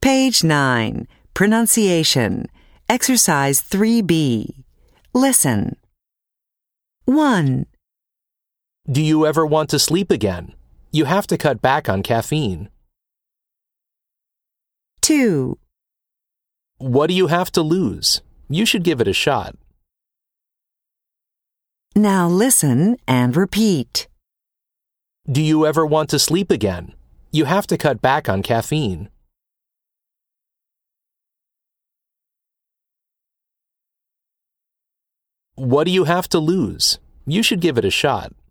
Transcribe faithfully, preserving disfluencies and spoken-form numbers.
Page nine. Pronunciation. Exercise three B. Listen. one. Do you ever want to sleep again? You have to cut back on caffeine. two. What do you have to lose? You should give it a shot. Now listen and repeat. Do you ever want to sleep again? You have to cut back on caffeine. What do you have to lose? You should give it a shot.